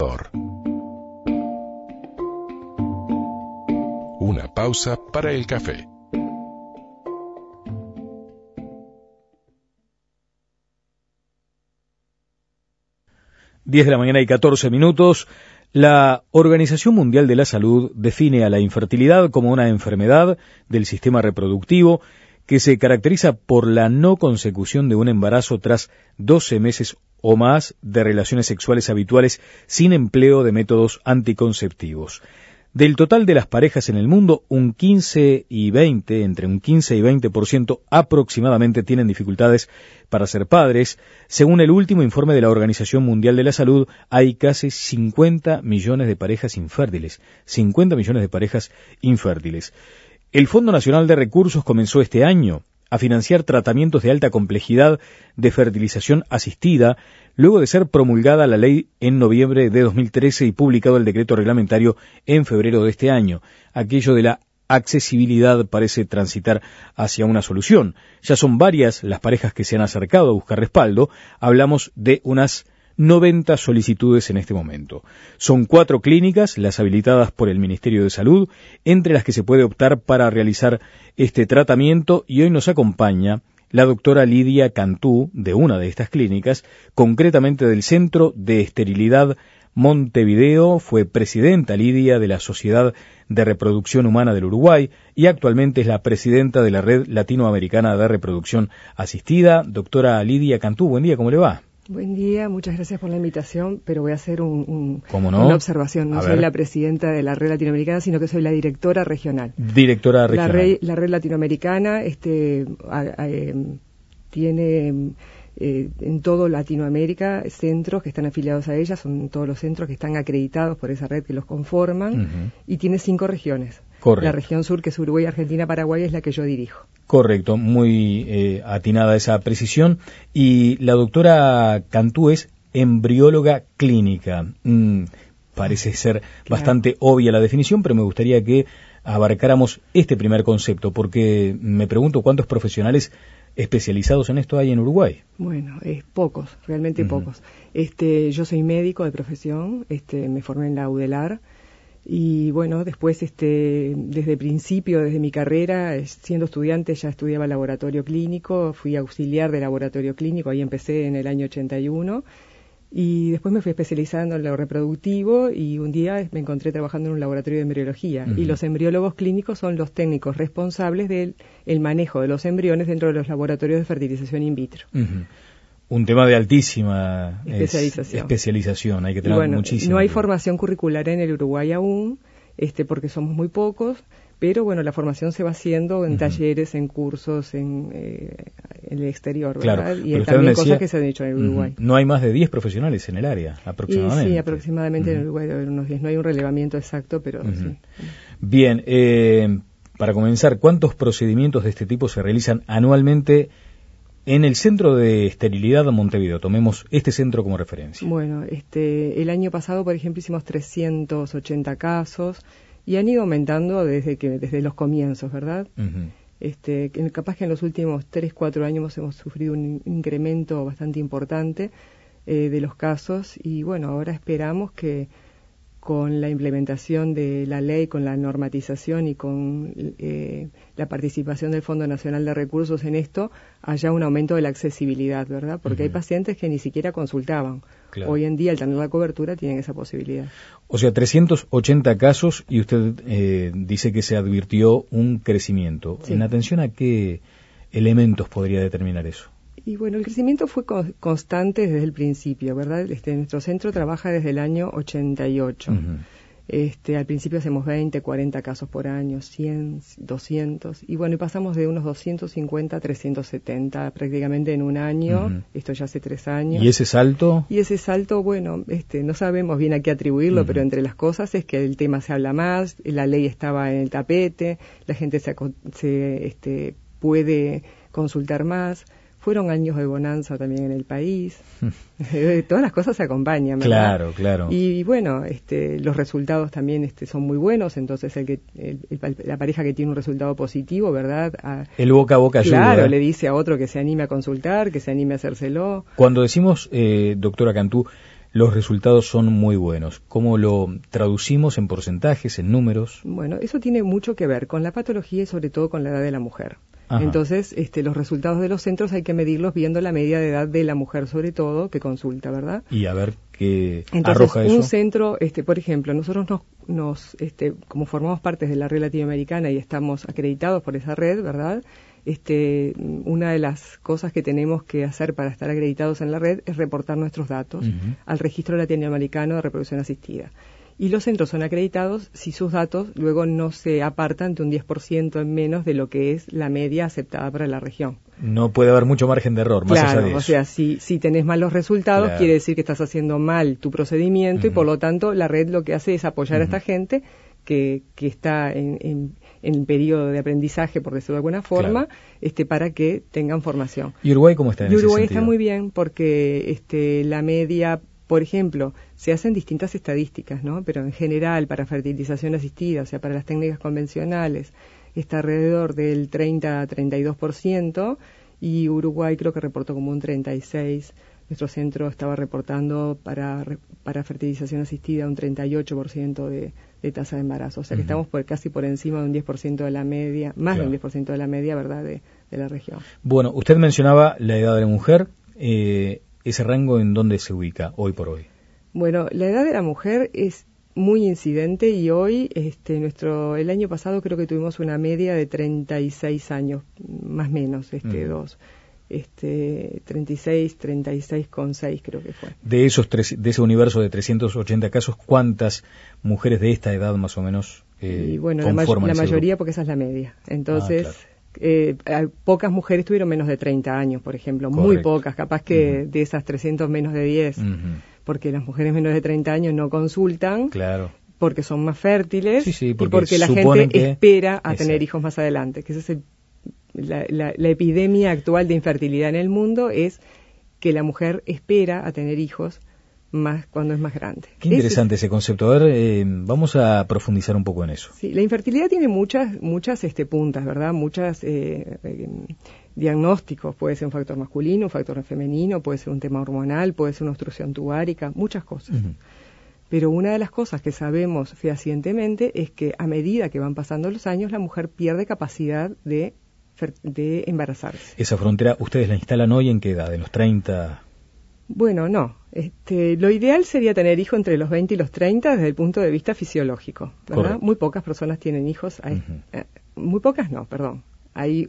Una pausa para el café. Diez de la mañana y 14 minutos. La Organización Mundial de la Salud define a la infertilidad como una enfermedad del sistema reproductivo que se caracteriza por la no consecución de un embarazo tras 12 meses o más de relaciones sexuales habituales sin empleo de métodos anticonceptivos. Del total de las parejas en el mundo, entre un 15 y 20% aproximadamente tienen dificultades para ser padres. Según el último informe de la Organización Mundial de la Salud, hay casi 50 millones de parejas infértiles. 50 millones de parejas infértiles. El Fondo Nacional de Recursos comenzó este año a financiar tratamientos de alta complejidad de fertilización asistida, luego de ser promulgada la ley en noviembre de 2013 y publicado el decreto reglamentario en febrero de este año. Aquello de la accesibilidad parece transitar hacia una solución. Ya son varias las parejas que se han acercado a buscar respaldo. Hablamos de unas 90 solicitudes en este momento. Son 4 clínicas, las habilitadas por el Ministerio de Salud, entre las que se puede optar para realizar este tratamiento, y hoy nos acompaña la doctora Lidia Cantú, de una de estas clínicas, concretamente del Centro de Esterilidad Montevideo. Fue presidenta Lidia de la Sociedad de Reproducción Humana del Uruguay y actualmente es la presidenta de la Red Latinoamericana de Reproducción Asistida. Doctora Lidia Cantú, buen día, ¿cómo le va? Buen día, muchas gracias por la invitación, pero voy a hacer ¿Cómo no? una observación. No soy la presidenta de la Red Latinoamericana, sino que soy la directora regional. Directora regional. La Red Latinoamericana tiene en todo Latinoamérica centros que están afiliados a ella, son todos los centros que están acreditados por esa red que los conforman, y tiene 5 regiones. Correcto. La región sur, que es Uruguay, Argentina, Paraguay, es la que yo dirijo. Correcto, muy atinada esa precisión. Y la doctora Cantú es embrióloga clínica. Parece ser bastante obvia la definición, pero me gustaría que abarcáramos este primer concepto, porque me pregunto cuántos profesionales especializados en esto hay en Uruguay. Bueno, pocos, realmente pocos. Yo soy médico de profesión, me formé en la UDELAR. Y bueno, después, desde el principio, desde mi carrera, siendo estudiante, ya estudiaba laboratorio clínico, fui auxiliar de laboratorio clínico, ahí empecé en el año 81, y después me fui especializando en lo reproductivo, y un día me encontré trabajando en un laboratorio de embriología, y los embriólogos clínicos son los técnicos responsables del manejo de los embriones dentro de los laboratorios de fertilización in vitro. Un tema de altísima especialización. Hay que tener muchísimo. No hay formación curricular en el Uruguay aún, porque somos muy pocos, pero bueno, la formación se va haciendo en talleres, en cursos, en el exterior, ¿verdad? Claro, y también cosas que se han hecho en el Uruguay. No hay más de 10 profesionales en el área, aproximadamente. Sí, aproximadamente en el Uruguay debe haber unos 10. No hay un relevamiento exacto, pero sí. Bien, para comenzar, ¿cuántos procedimientos de este tipo se realizan anualmente en el Centro de Esterilidad de Montevideo? Tomemos este centro como referencia. Bueno, el año pasado, por ejemplo, hicimos 380 casos y han ido aumentando desde los comienzos, ¿verdad? Capaz que en los últimos 3-4 años hemos sufrido un incremento bastante importante de los casos, y bueno, ahora esperamos que con la implementación de la ley, con la normatización y con la participación del Fondo Nacional de Recursos en esto, haya un aumento de la accesibilidad, ¿verdad? Porque hay pacientes que ni siquiera consultaban. Claro. Hoy en día, al tener la cobertura, tienen esa posibilidad. O sea, 380 casos, y usted dice que se advirtió un crecimiento. Sí. ¿En atención a qué elementos podría determinar eso? Y bueno, el crecimiento fue constante desde el principio, ¿verdad? Nuestro centro trabaja desde el año 88. Al principio hacemos 20, 40 casos por año, 100, 200, y bueno, y pasamos de unos 250 a 370 prácticamente en un año, esto ya hace 3 años. ¿Y ese salto? Y ese salto, bueno, no sabemos bien a qué atribuirlo, pero entre las cosas es que el tema se habla más, la ley estaba en el tapete, la gente se puede consultar más. Fueron años de bonanza también en el país. Todas las cosas se acompañan, ¿verdad? Claro. Y bueno, los resultados también son muy buenos. Entonces, la pareja que tiene un resultado positivo, ¿verdad? El boca a boca ayuda. Claro, le dice a otro que se anime a consultar, que se anime a hacérselo. Cuando decimos, doctora Cantú, los resultados son muy buenos. ¿Cómo lo traducimos en porcentajes, en números? Bueno, eso tiene mucho que ver con la patología y sobre todo con la edad de la mujer. Ajá. Entonces, los resultados de los centros hay que medirlos viendo la media de edad de la mujer, sobre todo, que consulta, ¿verdad? Y a ver qué entonces, arroja eso. Un centro, por ejemplo, nosotros como formamos parte de la red latinoamericana y estamos acreditados por esa red, ¿verdad? Una de las cosas que tenemos que hacer para estar acreditados en la red es reportar nuestros datos al Registro Latinoamericano de Reproducción Asistida. Y los centros son acreditados si sus datos luego no se apartan de un 10% en menos de lo que es la media aceptada para la región. No puede haber mucho margen de error, más allá de eso. O sea, si tenés malos resultados, quiere decir que estás haciendo mal tu procedimiento y por lo tanto la red lo que hace es apoyar a esta gente que está en el periodo de aprendizaje, por decirlo de alguna forma, para que tengan formación. ¿Y Uruguay cómo está en ese sentido? Uruguay está muy bien porque la media, por ejemplo, se hacen distintas estadísticas, ¿no? Pero en general, para fertilización asistida, o sea, para las técnicas convencionales, está alrededor del 30 a 32%, y Uruguay creo que reportó como un 36%. Nuestro centro estaba reportando para fertilización asistida un 38% de tasa de embarazo. O sea que estamos casi por encima de un 10% de la media, más de un 10% de la media, ¿verdad?, de la región. Bueno, usted mencionaba la edad de la mujer. ¿Ese rango en dónde se ubica hoy por hoy? Bueno, la edad de la mujer es muy incidente y hoy, el año pasado creo que tuvimos una media de 36 años, más o menos, 36,6 creo que fue. De ese universo de 380 casos, ¿cuántas mujeres de esta edad más o menos y bueno, conforman la mayoría grupo? Porque esa es la media. Entonces, pocas mujeres tuvieron menos de 30 años, por ejemplo. Correcto. Muy pocas, capaz que de esas 300 menos de 10, porque las mujeres menos de 30 años no consultan. Claro. Porque son más fértiles y porque la gente espera a tener hijos más adelante, que ese es la epidemia actual de infertilidad en el mundo, es que la mujer espera a tener hijos más cuando es más grande. Qué interesante ese concepto. A ver, vamos a profundizar un poco en eso. Sí, la infertilidad tiene muchas puntas, ¿verdad? Muchas diagnósticos. Puede ser un factor masculino, un factor femenino, puede ser un tema hormonal, puede ser una obstrucción tubárica, muchas cosas. Pero una de las cosas que sabemos fehacientemente es que a medida que van pasando los años, la mujer pierde capacidad de embarazarse. ¿Esa frontera ustedes la instalan hoy en qué edad? ¿En los 30? Bueno, no. Lo ideal sería tener hijos entre los 20 y los 30 desde el punto de vista fisiológico, ¿verdad? Correcto. Muy pocas personas tienen hijos. Muy pocas no, perdón. Hay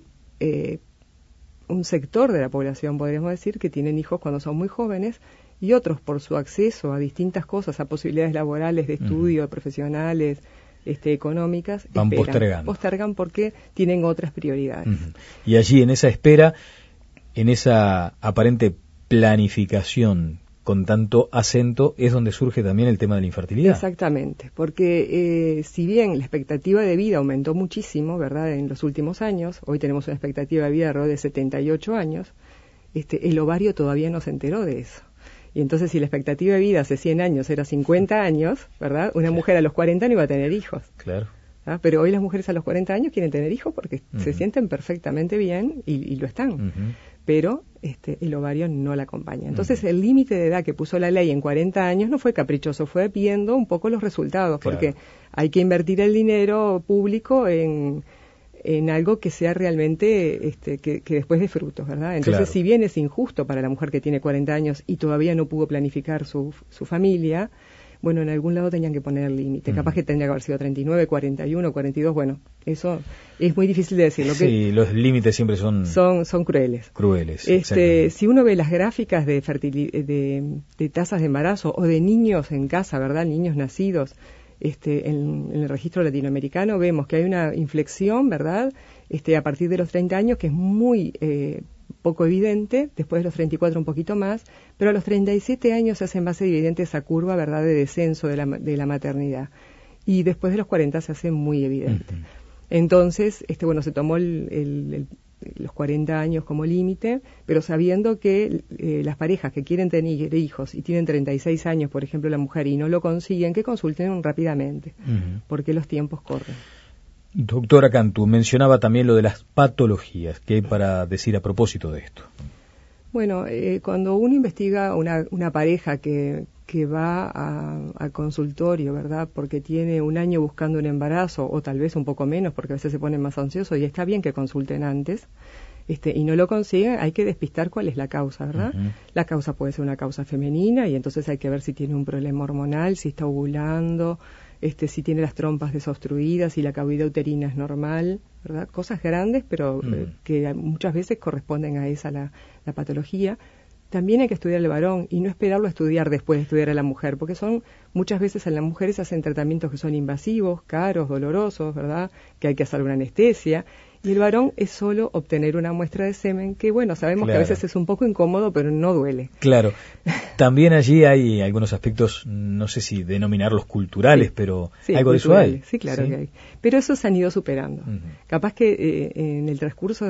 un sector de la población, podríamos decir, que tienen hijos cuando son muy jóvenes, y otros por su acceso a distintas cosas, a posibilidades laborales, de estudio, profesionales, económicas, postergan porque tienen otras prioridades. Y allí, en esa espera, en esa aparente planificación con tanto acento, es donde surge también el tema de la infertilidad. Exactamente, porque si bien la expectativa de vida aumentó muchísimo, ¿verdad?, en los últimos años, hoy tenemos una expectativa de vida alrededor de 78 años, el ovario todavía no se enteró de eso. Y entonces, si la expectativa de vida hace 100 años era 50 años, ¿verdad?, una mujer a los 40 no iba a tener hijos. Claro. ¿Ah? Pero hoy las mujeres a los 40 años quieren tener hijos porque se sienten perfectamente bien y lo están. Pero el ovario no la acompaña. Entonces, el límite de edad que puso la ley en 40 años no fue caprichoso, fue viendo un poco los resultados, porque hay que invertir el dinero público en algo que sea realmente, que después dé frutos, ¿verdad? Entonces, si bien es injusto para la mujer que tiene 40 años y todavía no pudo planificar su familia, bueno, en algún lado tenían que poner el límite. Capaz que tendría que haber sido 39, 41, 42, bueno, eso es muy difícil de decir. Sí, los límites siempre son crueles. Crueles, si uno ve las gráficas de tasas de embarazo o de niños en casa, ¿verdad?, niños nacidos, en el registro latinoamericano, vemos que hay una inflexión, ¿verdad?, a partir de los 30 años, que es muy poco evidente, después de los 34 un poquito más, pero a los 37 años se hace más evidente esa curva, ¿verdad?, de descenso de la maternidad, y después de los 40 se hace muy evidente. Entonces, se tomó los 40 años como límite, pero sabiendo que las parejas que quieren tener hijos y tienen 36 años, por ejemplo, la mujer, y no lo consiguen, que consulten rápidamente, porque los tiempos corren. Doctora Cantu, mencionaba también lo de las patologías. ¿Qué hay para decir a propósito de esto? Bueno, cuando uno investiga una pareja que va a consultorio, ¿verdad? Porque tiene un año buscando un embarazo, o tal vez un poco menos, porque a veces se ponen más ansiosos, y está bien que consulten antes, y no lo consiguen, hay que despistar cuál es la causa, ¿verdad? Uh-huh. La causa puede ser una causa femenina, y entonces hay que ver si tiene un problema hormonal, si está ovulando, si tiene las trompas desobstruidas, si la cavidad uterina es normal, ¿verdad? Cosas grandes, pero que muchas veces corresponden a esa la patología. También hay que estudiar al varón y no esperarlo a estudiar después de estudiar a la mujer, porque muchas veces en las mujeres hacen tratamientos que son invasivos, caros, dolorosos, ¿verdad? Que hay que hacer una anestesia. Y el varón es solo obtener una muestra de semen, que bueno, sabemos que a veces es un poco incómodo, pero no duele. Claro. También allí hay algunos aspectos, no sé si denominarlos culturales, pero algo de eso hay. Sí, claro que hay. Pero eso se han ido superando. Uh-huh. Capaz que en el transcurso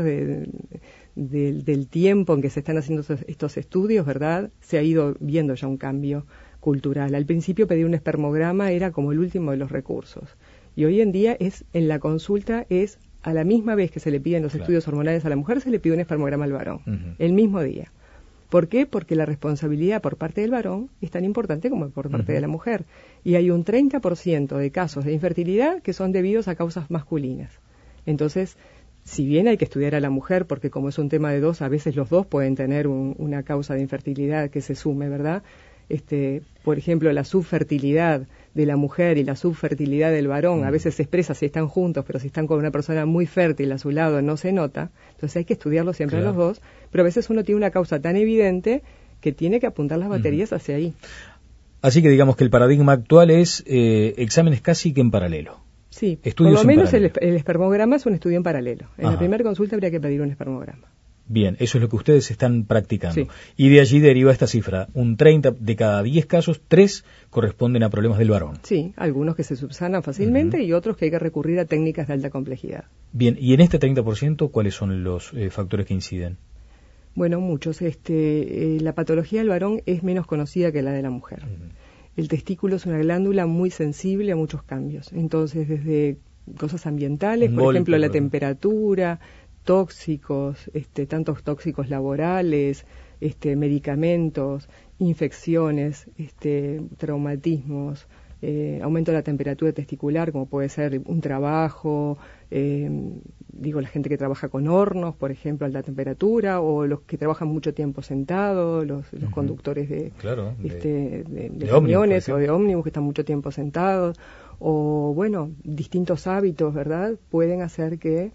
del tiempo en que se están haciendo estos estudios, ¿verdad? Se ha ido viendo ya un cambio cultural. Al principio pedir un espermograma era como el último de los recursos. Y hoy en día en la consulta es a la misma vez que se le piden los estudios hormonales a la mujer, se le pide un espermograma al varón, el mismo día. ¿Por qué? Porque la responsabilidad por parte del varón es tan importante como por parte de la mujer. Y hay un 30% de casos de infertilidad que son debidos a causas masculinas. Entonces, si bien hay que estudiar a la mujer, porque como es un tema de dos, a veces los dos pueden tener una causa de infertilidad que se sume, ¿verdad? Por ejemplo, la subfertilidad de la mujer y la subfertilidad del varón a veces se expresa si están juntos, pero si están con una persona muy fértil a su lado no se nota. Entonces hay que estudiarlo siempre los dos, pero a veces uno tiene una causa tan evidente que tiene que apuntar las baterías hacia ahí. Así que digamos que el paradigma actual es exámenes casi que en paralelo. Sí, estudios por lo menos el espermograma es un estudio en paralelo. En la primera consulta habría que pedir un espermograma. Bien, eso es lo que ustedes están practicando. Sí. Y de allí deriva esta cifra. Un 30 de cada 10 casos, 3 corresponden a problemas del varón. Sí, algunos que se subsanan fácilmente y otros que hay que recurrir a técnicas de alta complejidad. Bien, y en este 30%, ¿cuáles son los factores que inciden? Bueno, muchos. La patología del varón es menos conocida que la de la mujer. El testículo es una glándula muy sensible a muchos cambios. Entonces, desde cosas ambientales, por ejemplo, la temperatura, tóxicos, tantos tóxicos laborales, medicamentos, infecciones, traumatismos, aumento de la temperatura testicular, como puede ser un trabajo, la gente que trabaja con hornos, por ejemplo, a alta temperatura, o los que trabajan mucho tiempo sentados, los conductores de camiones o de ómnibus que están mucho tiempo sentados, o distintos hábitos, ¿verdad? Pueden hacer que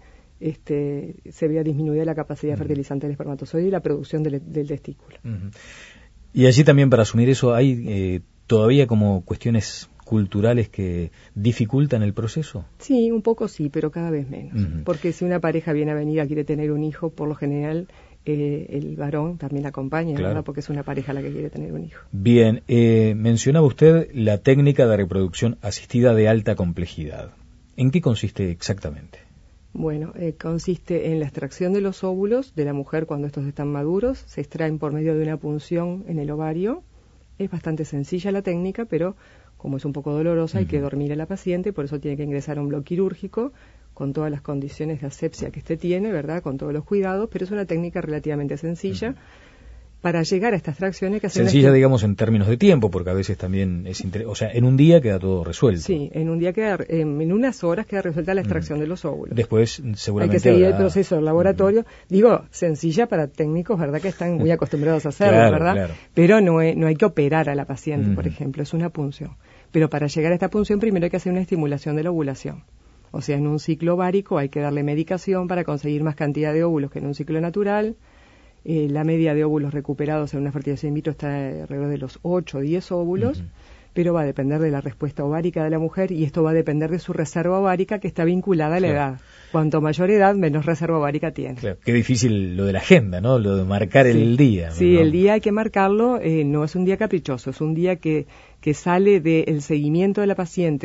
se vea disminuida la capacidad fertilizante del espermatozoide y la producción del testículo. Y allí también, para asumir eso, hay todavía como cuestiones culturales que dificultan el proceso. Sí, un poco sí, pero cada vez menos. Porque si una pareja viene a venir a quiere tener un hijo, por lo general el varón también acompaña, ¿verdad? Porque es una pareja la que quiere tener un hijo. Bien, mencionaba usted la técnica de reproducción asistida de alta complejidad. ¿En qué consiste exactamente? Bueno, consiste en la extracción de los óvulos de la mujer cuando estos están maduros, se extraen por medio de una punción en el ovario. Es bastante sencilla la técnica, pero como es un poco dolorosa, hay que dormir a la paciente, por eso tiene que ingresar a un bloque quirúrgico con todas las condiciones de asepsia que tiene, ¿verdad? Con todos los cuidados, pero es una técnica relativamente sencilla. Para llegar a esta extracción hay que hacer... Sencilla, digamos, en términos de tiempo, porque a veces también es... en un día queda todo resuelto. Sí, en un día en unas horas queda resuelta la extracción de los óvulos. Después, seguramente... Hay que seguir el proceso del laboratorio. Sencilla para técnicos, ¿verdad?, que están muy acostumbrados a hacerlo, ¿verdad? Claro. Pero no hay que operar a la paciente, por ejemplo, es una punción. Pero para llegar a esta punción primero hay que hacer una estimulación de la ovulación. O sea, en un ciclo ovárico hay que darle medicación para conseguir más cantidad de óvulos que en un ciclo natural. La media de óvulos recuperados en una fertilización in vitro está alrededor de los 8 o 10 óvulos, pero va a depender de la respuesta ovárica de la mujer y esto va a depender de su reserva ovárica que está vinculada a la edad. Cuanto mayor edad, menos reserva ovárica tiene. Claro. Qué difícil lo de la agenda, ¿no? Lo de marcar el día. Sí, ¿no? El día hay que marcarlo, no es un día caprichoso, es un día que sale del seguimiento de la paciente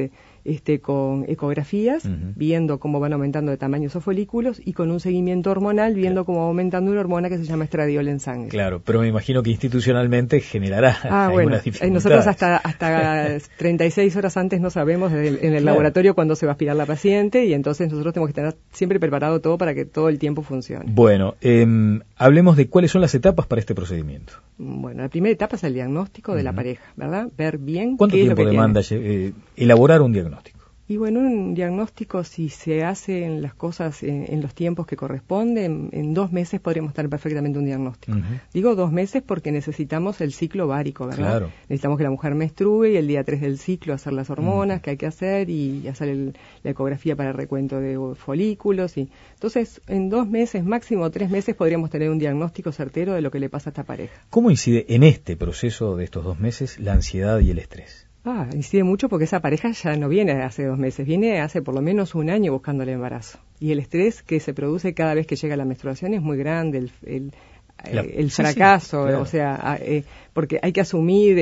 con ecografías, viendo cómo van aumentando de tamaño esos folículos, y con un seguimiento hormonal, viendo cómo va aumentando una hormona que se llama estradiol en sangre. Claro, pero me imagino que institucionalmente generará algunas dificultades. Nosotros hasta 36 horas antes no sabemos en el laboratorio cuándo se va a aspirar la paciente, y entonces nosotros tenemos que tener siempre preparado todo para que todo el tiempo funcione. Bueno, hablemos de cuáles son las etapas para este procedimiento. Bueno, la primera etapa es el diagnóstico de la pareja, ¿verdad? Ver bien ¿cuánto qué es lo tiempo que demanda elaborar un diagnóstico? Y bueno, un diagnóstico, si se hacen las cosas en los tiempos que corresponden, en 2 meses podríamos tener perfectamente un diagnóstico. Digo 2 meses porque necesitamos el ciclo ovárico, ¿verdad? Claro. Necesitamos que la mujer menstrue y el día 3 del ciclo hacer las hormonas que hay que hacer y hacer la ecografía para el recuento de folículos. Entonces, en 2 meses, máximo 3 meses, podríamos tener un diagnóstico certero de lo que le pasa a esta pareja. ¿Cómo incide en este proceso de estos 2 meses la ansiedad y el estrés? Incide mucho porque esa pareja ya no viene hace 2 meses, viene hace por lo menos 1 año buscando el embarazo. Y el estrés que se produce cada vez que llega la menstruación es muy grande, el fracaso, claro. O sea, porque hay que asumir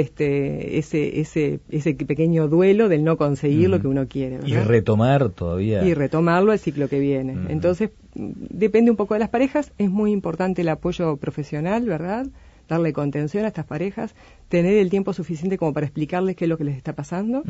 ese pequeño duelo del no conseguir lo que uno quiere, ¿verdad? Y retomar todavía. Y retomarlo el ciclo que viene. Entonces, depende un poco de las parejas, es muy importante el apoyo profesional, ¿verdad? Darle contención a estas parejas, tener el tiempo suficiente como para explicarles qué es lo que les está pasando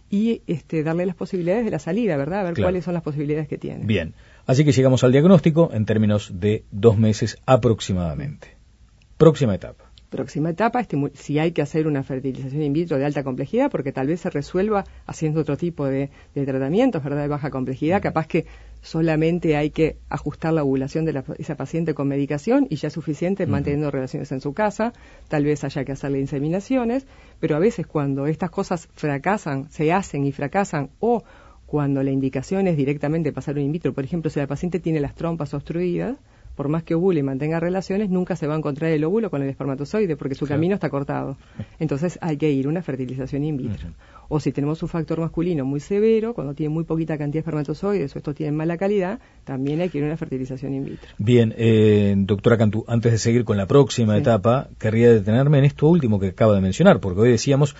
y darle las posibilidades de la salida, ¿verdad? A ver cuáles son las posibilidades que tienen. Bien, así que llegamos al diagnóstico en términos de 2 meses aproximadamente. Próxima etapa. Próxima etapa, si hay que hacer una fertilización in vitro de alta complejidad, porque tal vez se resuelva haciendo otro tipo de tratamientos, ¿verdad? De baja complejidad, capaz que solamente hay que ajustar la ovulación de esa paciente con medicación y ya es suficiente manteniendo relaciones en su casa, tal vez haya que hacerle inseminaciones, pero a veces cuando estas cosas fracasan, se hacen y fracasan, o cuando la indicación es directamente pasar un in vitro, por ejemplo, si la paciente tiene las trompas obstruidas, por más que ovule y mantenga relaciones, nunca se va a encontrar el óvulo con el espermatozoide porque su camino está cortado. Entonces hay que ir a una fertilización in vitro. O si tenemos un factor masculino muy severo, cuando tiene muy poquita cantidad de espermatozoides o estos tienen mala calidad, también hay que ir a una fertilización in vitro. Bien, doctora Cantú, antes de seguir con la próxima etapa, querría detenerme en esto último que acaba de mencionar, porque hoy decíamos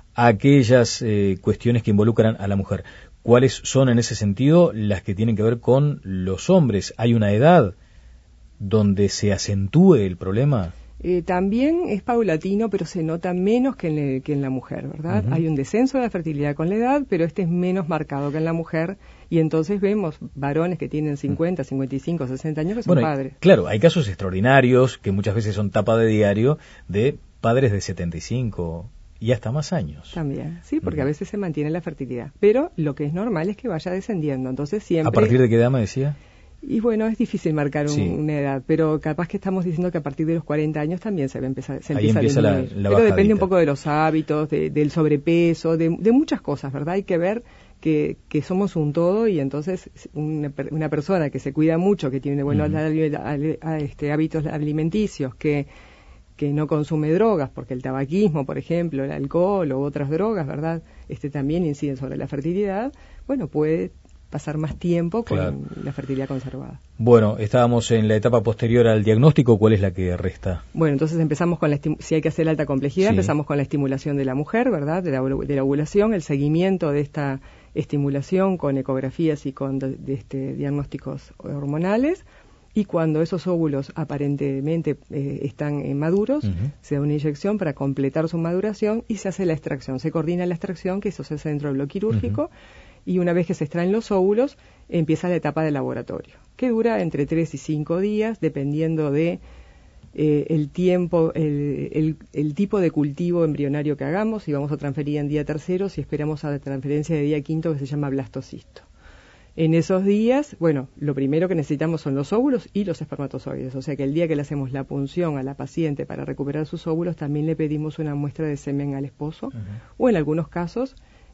aquellas cuestiones que involucran a la mujer. ¿Cuáles son en ese sentido las que tienen que ver con los hombres? ¿Hay una edad donde se acentúe el problema? También es paulatino, pero se nota menos que en la mujer, ¿verdad? Hay un descenso de la fertilidad con la edad, pero es menos marcado que en la mujer, y entonces vemos varones que tienen 50, 55, 60 años que son padres. Claro, hay casos extraordinarios que muchas veces son tapa de diario de padres de 75 y hasta más años. También, sí, porque a veces se mantiene la fertilidad, pero lo que es normal es que vaya descendiendo, entonces siempre... ¿A partir de qué edad me decía? Y bueno, es difícil marcar una edad, pero capaz que estamos diciendo que a partir de los 40 años también se empieza a disminuir. La pero depende un poco de los hábitos, del sobrepeso, de muchas cosas, ¿verdad? Hay que ver que somos un todo y entonces una persona que se cuida mucho, que tiene buenos hábitos alimenticios, que no consume drogas, porque el tabaquismo, por ejemplo, el alcohol o otras drogas, ¿verdad? También inciden sobre la fertilidad, bueno, puede pasar más tiempo con la fertilidad conservada. Bueno, estábamos en la etapa posterior al diagnóstico, ¿cuál es la que resta? Bueno, entonces empezamos con si hay que hacer alta complejidad, empezamos con la estimulación de la mujer, ¿verdad? De la ovulación, el seguimiento de esta estimulación con ecografías y con diagnósticos hormonales, y cuando esos óvulos aparentemente están maduros, se da una inyección para completar su maduración y se hace la extracción, se coordina la extracción, que eso se hace dentro del bloque quirúrgico, y una vez que se extraen los óvulos, empieza la etapa de laboratorio, que dura entre 3 y 5 días, dependiendo de el tiempo, el tipo de cultivo embrionario que hagamos, si vamos a transferir en día 3, si esperamos a la transferencia de día 5, que se llama blastocisto. En esos días, bueno, lo primero que necesitamos son los óvulos y los espermatozoides, o sea que el día que le hacemos la punción a la paciente para recuperar sus óvulos, también le pedimos una muestra de semen al esposo, o en algunos casos,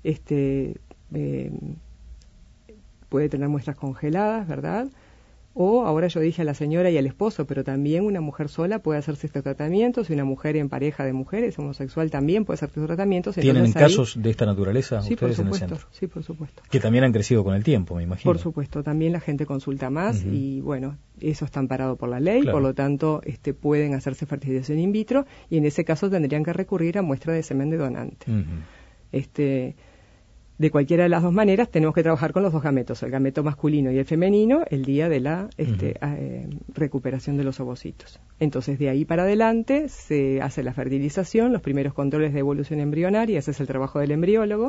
puede tener muestras congeladas, ¿verdad? O ahora yo dije a la señora y al esposo, pero también una mujer sola puede hacerse estos tratamientos, y una mujer en pareja de mujeres, homosexual, también puede hacer estos tratamientos. ¿Tienen casos de esta naturaleza sí, ustedes por supuesto, en el centro? Sí, por supuesto. Que también han crecido con el tiempo, me imagino. Por supuesto, también la gente consulta más y bueno, eso está amparado por la ley, por lo tanto pueden hacerse fertilización in vitro, y en ese caso tendrían que recurrir a muestra de semen de donante. de cualquiera de las dos maneras tenemos que trabajar con los dos gametos, el gameto masculino y el femenino, el día de la recuperación de los ovocitos. Entonces, de ahí para adelante se hace la fertilización, los primeros controles de evolución embrionaria, ese es el trabajo del embriólogo.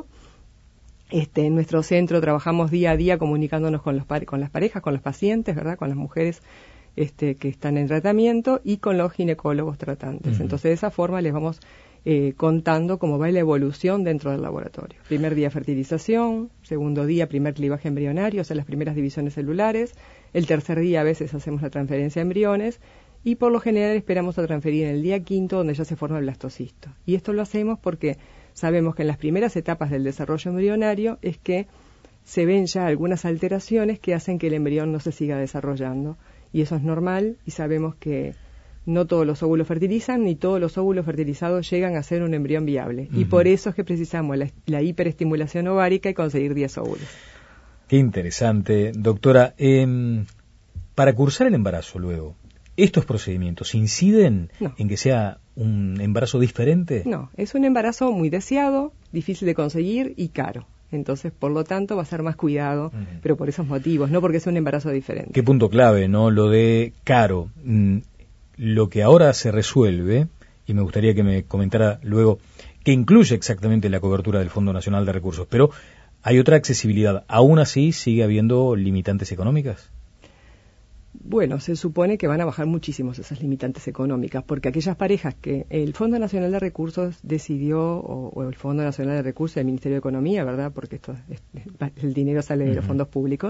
En nuestro centro trabajamos día a día comunicándonos con las parejas, con los pacientes, ¿verdad? Con las mujeres que están en tratamiento y con los ginecólogos tratantes. Entonces, de esa forma les vamos contando cómo va la evolución dentro del laboratorio. Primer día fertilización, segundo día primer clivaje embrionario, o sea, las primeras divisiones celulares. El tercer día a veces hacemos la transferencia de embriones y por lo general esperamos a transferir en el día quinto donde ya se forma el blastocisto. Y esto lo hacemos porque sabemos que en las primeras etapas del desarrollo embrionario es que se ven ya algunas alteraciones que hacen que el embrión no se siga desarrollando. Y eso es normal y sabemos que no todos los óvulos fertilizan ni todos los óvulos fertilizados llegan a ser un embrión viable. Y por eso es que precisamos la hiperestimulación ovárica y conseguir 10 óvulos. Qué interesante. Doctora, para cursar el embarazo luego, ¿estos procedimientos inciden en que sea un embarazo diferente? No, es un embarazo muy deseado, difícil de conseguir y caro. Entonces, por lo tanto, va a ser más cuidado, pero por esos motivos, no porque sea un embarazo diferente. Qué punto clave, ¿no? Lo de caro. Lo que ahora se resuelve, y me gustaría que me comentara luego, que incluye exactamente la cobertura del Fondo Nacional de Recursos, pero hay otra accesibilidad. ¿Aún así sigue habiendo limitantes económicas? Bueno, se supone que van a bajar muchísimos esas limitantes económicas, porque aquellas parejas que el Fondo Nacional de Recursos decidió, o el Fondo Nacional de Recursos del Ministerio de Economía, ¿verdad? Porque el dinero sale de los fondos públicos,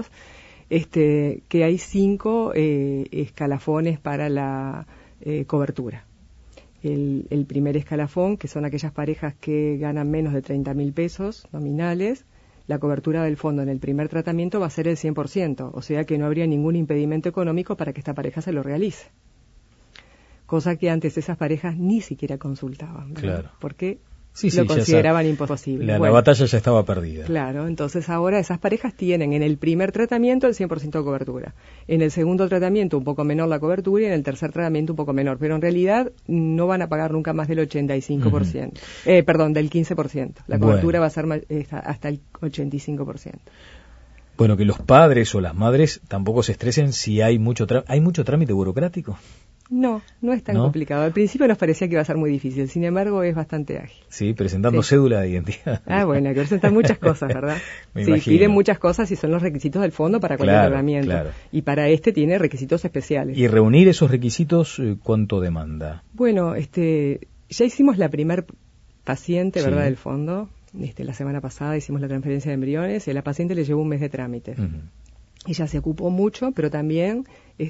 que hay 5 escalafones para la cobertura. El primer escalafón, que son aquellas parejas que ganan menos de 30.000 pesos nominales, la cobertura del fondo en el primer tratamiento va a ser el 100%, o sea que no habría ningún impedimento económico para que esta pareja se lo realice. Cosa que antes esas parejas ni siquiera consultaban, ¿verdad? Claro. Porque lo consideraban imposible. La batalla ya estaba perdida. Claro, entonces ahora esas parejas tienen en el primer tratamiento el 100% de cobertura, en el segundo tratamiento un poco menor la cobertura y en el tercer tratamiento un poco menor, pero en realidad no van a pagar nunca más del 85%, del 15%. La cobertura va a ser hasta el 85%. Bueno, que los padres o las madres tampoco se estresen si hay mucho trámite burocrático. No es tan complicado. Al principio nos parecía que iba a ser muy difícil, sin embargo es bastante ágil. Sí, presentando cédula de identidad. Bueno, hay que presentar muchas cosas, ¿verdad? Piden muchas cosas y son los requisitos del fondo para cualquier tratamiento. Claro. Y para tiene requisitos especiales. ¿Y reunir esos requisitos cuánto demanda? Bueno, ya hicimos la primer paciente, ¿verdad?, del fondo. La semana pasada hicimos la transferencia de embriones y a la paciente le llevó un mes de trámite. Ella se ocupó mucho, pero también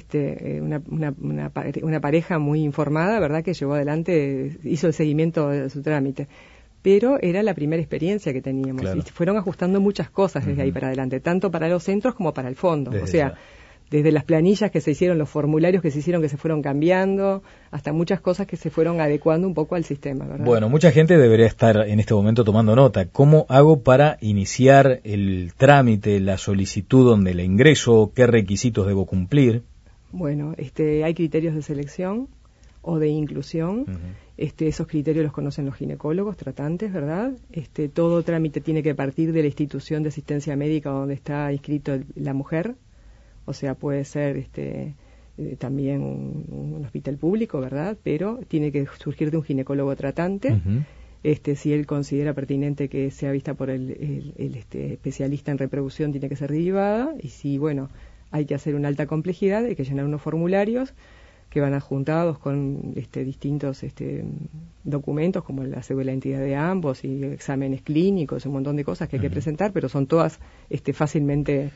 una pareja muy informada, ¿verdad?, que llevó adelante, hizo el seguimiento de su trámite. Pero era la primera experiencia que teníamos y fueron ajustando muchas cosas desde ahí para adelante, tanto para los centros como para el fondo. Desde las planillas que se hicieron, los formularios que se hicieron, que se fueron cambiando, hasta muchas cosas que se fueron adecuando un poco al sistema, ¿verdad? Bueno, mucha gente debería estar en este momento tomando nota. ¿Cómo hago para iniciar el trámite, la solicitud donde la ingreso? ¿Qué requisitos debo cumplir? Bueno, hay criterios de selección o de inclusión. Esos criterios los conocen los ginecólogos, tratantes, ¿verdad? Todo trámite tiene que partir de la institución de asistencia médica donde está inscrito la mujer. O sea, puede ser también un hospital público, ¿verdad? Pero tiene que surgir de un ginecólogo tratante. Si él considera pertinente que sea vista por el especialista en reproducción, tiene que ser derivada. Y si, hay que hacer una alta complejidad, hay que llenar unos formularios que van adjuntados con distintos documentos, como la cédula de identidad de ambos y exámenes clínicos, un montón de cosas que hay que presentar, pero son todas fácilmente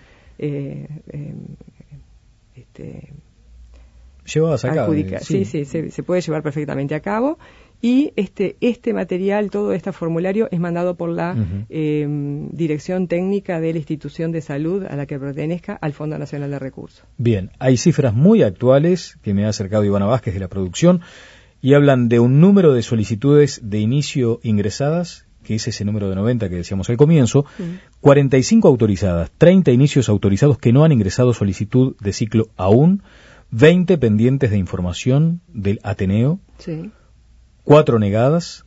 llevadas a cabo. Sí, se puede llevar perfectamente a cabo. Y este material, todo este formulario, es mandado por la dirección técnica de la institución de salud a la que pertenezca al Fondo Nacional de Recursos. Bien, hay cifras muy actuales que me ha acercado Ivana Vázquez de la producción y hablan de un número de solicitudes de inicio ingresadas, que es ese número de 90 que decíamos al comienzo, 45 autorizadas, 30 inicios autorizados que no han ingresado solicitud de ciclo aún, 20 pendientes de información del Ateneo, 4 negadas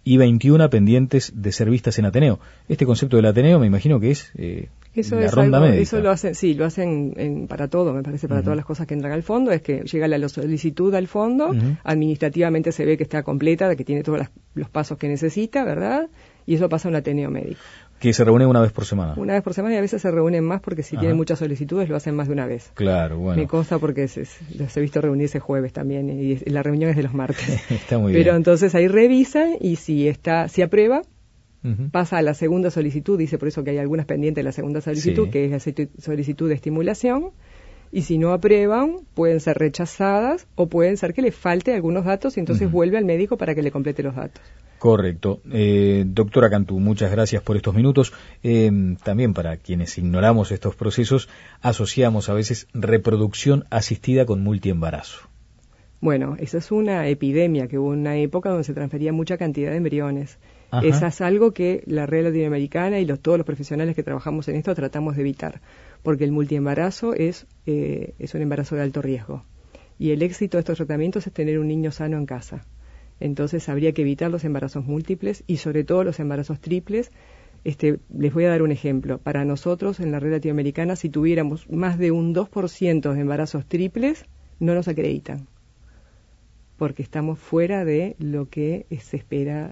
y 21 pendientes de ser vistas en Ateneo. Este concepto del Ateneo me imagino que es eso la es ronda algo, médica. eso lo hacen, sí, lo hacen para todo, me parece, para todas las cosas que entran al fondo, es que llega la solicitud al fondo, administrativamente se ve que está completa, de que tiene todos los pasos que necesita, ¿verdad? Y eso pasa a un Ateneo médico. Que se reúne una vez por semana. Una vez por semana, y a veces se reúnen más porque si tienen muchas solicitudes lo hacen más de una vez. Claro, bueno. Me consta porque los he visto reunirse jueves también y la reunión es de los martes. Está muy bien. Pero entonces ahí revisan y si aprueba, pasa a la segunda solicitud, dice por eso que hay algunas pendientes de la segunda solicitud, que es la solicitud de estimulación, y si no aprueban, pueden ser rechazadas o pueden ser que le falte algunos datos y entonces vuelve al médico para que le complete los datos. Correcto. Doctora Cantú, muchas gracias por estos minutos. También para quienes ignoramos estos procesos, asociamos a veces reproducción asistida con multiembarazo. Bueno, esa es una epidemia que hubo en una época donde se transfería mucha cantidad de embriones. Esa es algo que la red latinoamericana y todos los profesionales que trabajamos en esto tratamos de evitar, porque el multiembarazo es un embarazo de alto riesgo. Y el éxito de estos tratamientos es tener un niño sano en casa. Entonces habría que evitar los embarazos múltiples y sobre todo los embarazos triples. Les voy a dar un ejemplo. Para nosotros en la red latinoamericana, si tuviéramos más de un 2% de embarazos triples, no nos acreditan, porque estamos fuera de lo que se espera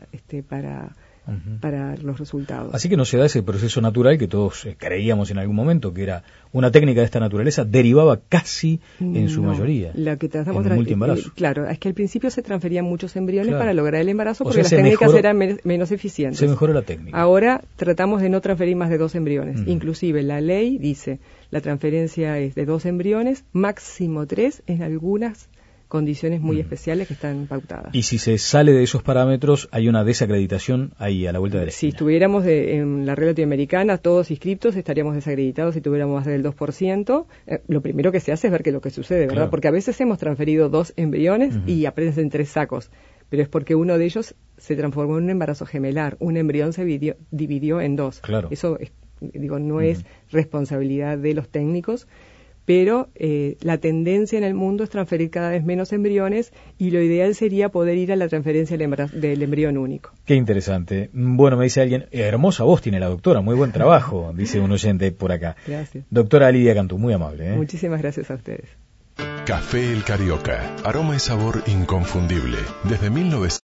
para los resultados. Así que no se da ese proceso natural que todos creíamos en algún momento, que era una técnica de esta naturaleza, derivaba casi en su mayoría la que tratamos en multiembarazo. Claro, es que al principio se transferían muchos embriones para lograr el embarazo, O porque sea, las técnicas eran menos eficientes. Se mejoró la técnica. Ahora tratamos de no transferir más de 2 embriones. Inclusive la ley dice, la transferencia es de 2 embriones, máximo 3 en algunas condiciones muy especiales que están pautadas. Y si se sale de esos parámetros, hay una desacreditación ahí a la vuelta de la esquina. Si estuviéramos en la red latinoamericana, todos inscriptos, estaríamos desacreditados si tuviéramos más del 2%. Lo primero que se hace es ver qué es lo que sucede, ¿verdad? Claro. Porque a veces hemos transferido 2 embriones y aparecen 3 sacos, pero es porque uno de ellos se transformó en un embarazo gemelar. Un embrión se dividió en 2. Claro. Eso, no es responsabilidad de los técnicos, pero la tendencia en el mundo es transferir cada vez menos embriones y lo ideal sería poder ir a la transferencia del embrión único. Qué interesante. Bueno, me dice alguien, hermosa voz tiene la doctora, muy buen trabajo, dice un oyente por acá. Gracias. Doctora Lidia Cantú, muy amable. Muchísimas gracias a ustedes. Café El Carioca, aroma y sabor inconfundible, desde 1900.